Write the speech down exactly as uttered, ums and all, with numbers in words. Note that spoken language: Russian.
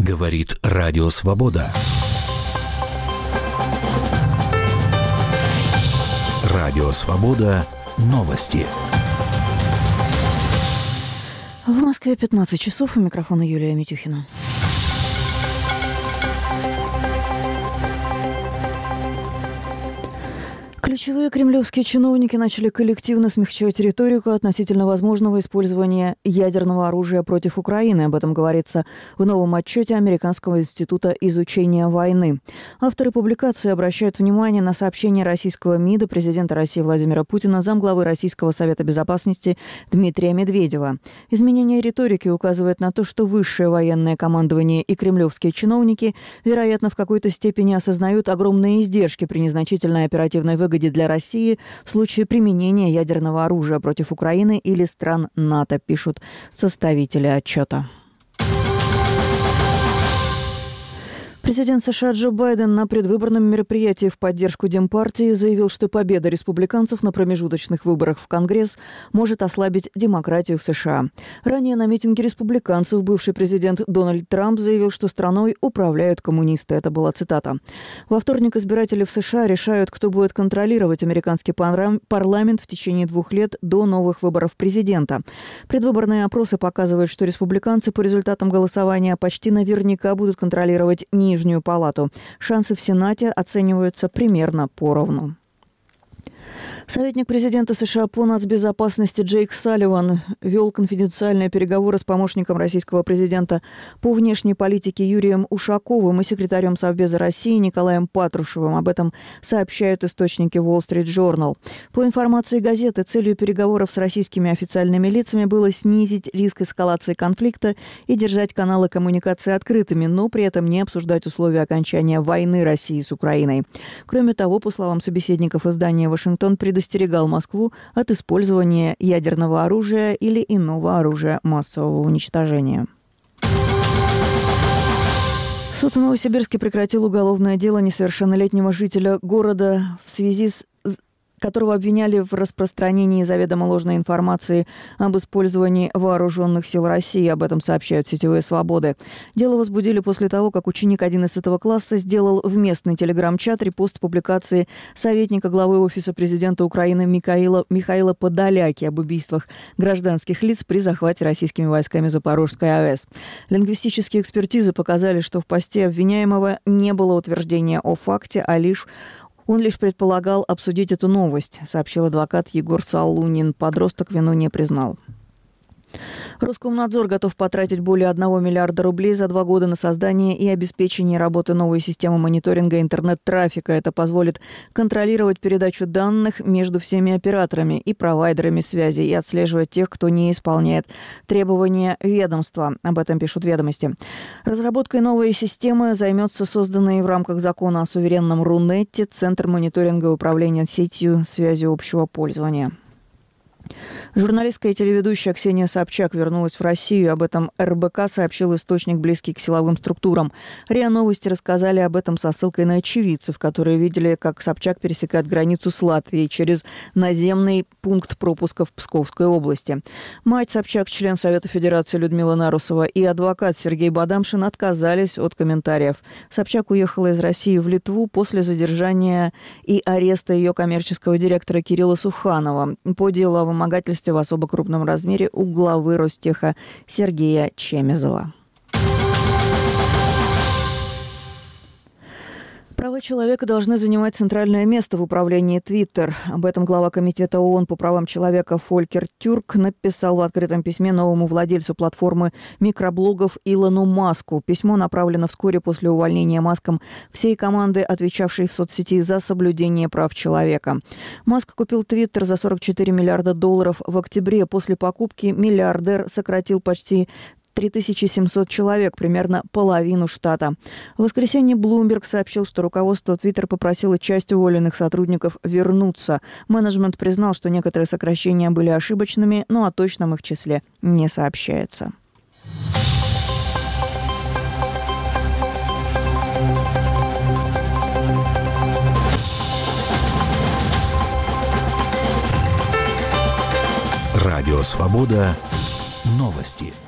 Говорит Радио Свобода. Радио Свобода. Новости. В Москве пятнадцать часов. У микрофона Юлия Митюхина. Ключевые кремлевские чиновники начали коллективно смягчать риторику относительно возможного использования ядерного оружия против Украины. Об этом говорится в новом отчете Американского института изучения войны. Авторы публикации обращают внимание на сообщение российского МИДа президента России Владимира Путина, замглавы Российского совета безопасности Дмитрия Медведева. Изменение риторики указывает на то, что высшее военное командование и кремлевские чиновники, вероятно, в какой-то степени осознают огромные издержки при незначительной оперативной выгоде для России в случае применения ядерного оружия против Украины или стран НАТО, пишут составители отчета. Президент США Джо Байден на предвыборном мероприятии в поддержку Демпартии заявил, что победа республиканцев на промежуточных выборах в Конгресс может ослабить демократию в США. Ранее на митинге республиканцев бывший президент Дональд Трамп заявил, что страной управляют коммунисты. Это была цитата. Во вторник избиратели в США решают, кто будет контролировать американский парламент в течение двух лет до новых выборов президента. Предвыборные опросы показывают, что республиканцы по результатам голосования почти наверняка будут контролировать Нижнюю Нижнюю палату. Шансы в Сенате оцениваются примерно поровну. Советник президента США по нацбезопасности Джейк Салливан вел конфиденциальные переговоры с помощником российского президента по внешней политике Юрием Ушаковым и секретарем Совбеза России Николаем Патрушевым. Об этом сообщают источники Wall Street Journal. По информации газеты, целью переговоров с российскими официальными лицами было снизить риск эскалации конфликта и держать каналы коммуникации открытыми, но при этом не обсуждать условия окончания войны России с Украиной. Кроме того, по словам собеседников издания «Вашингтон», предостерегал Москву от использования ядерного оружия или иного оружия массового уничтожения. Суд в Новосибирске прекратил уголовное дело несовершеннолетнего жителя города в связи с которого обвиняли в распространении заведомо ложной информации об использовании вооруженных сил России. Об этом сообщают сетевые «Свободы». Дело возбудили после того, как ученик одиннадцатого класса сделал в местный телеграм-чат репост публикации советника главы Офиса президента Украины Михаила, Михаила Подоляки об убийствах гражданских лиц при захвате российскими войсками Запорожской АЭС. Лингвистические экспертизы показали, что в посте обвиняемого не было утверждения о факте, а лишь Он лишь предполагал обсудить эту новость, сообщил адвокат Егор Солунин. Подросток вину не признал. Роскомнадзор готов потратить более одного миллиарда рублей за два года на создание и обеспечение работы новой системы мониторинга интернет-трафика. Это позволит контролировать передачу данных между всеми операторами и провайдерами связи и отслеживать тех, кто не исполняет требования ведомства. Об этом пишут «Ведомости». Разработкой новой системы займется созданный в рамках закона о суверенном Рунете Центр мониторинга и управления сетью связи общего пользования. Журналистка и телеведущая Ксения Собчак вернулась в Россию. Об этом эр бэ ка сообщил источник, близкий к силовым структурам. РИА Новости рассказали об этом со ссылкой на очевидцев, которые видели, как Собчак пересекает границу с Латвией через наземный пункт пропуска в Псковской области. Мать Собчак, член Совета Федерации Людмила Нарусова и адвокат Сергей Бадамшин отказались от комментариев. Собчак уехала из России в Литву после задержания и ареста ее коммерческого директора Кирилла Суханова по делу о вымогательстве в особо крупном размере у главы Ростеха Сергея Чемезова. Права человека должны занимать центральное место в управлении Twitter. Об этом глава Комитета ООН по правам человека Фолькер Тюрк написал в открытом письме новому владельцу платформы микроблогов Илону Маску. Письмо направлено вскоре после увольнения Маском всей команды, отвечавшей в соцсети за соблюдение прав человека. Маск купил Twitter за сорок четыре миллиарда долларов в октябре. После покупки миллиардер сократил почти три тысячи семьсот человек, примерно половину штата. В воскресенье Bloomberg сообщил, что руководство Twitter попросило часть уволенных сотрудников вернуться. Менеджмент признал, что некоторые сокращения были ошибочными, но о точном их числе не сообщается. Радио Свобода. Новости.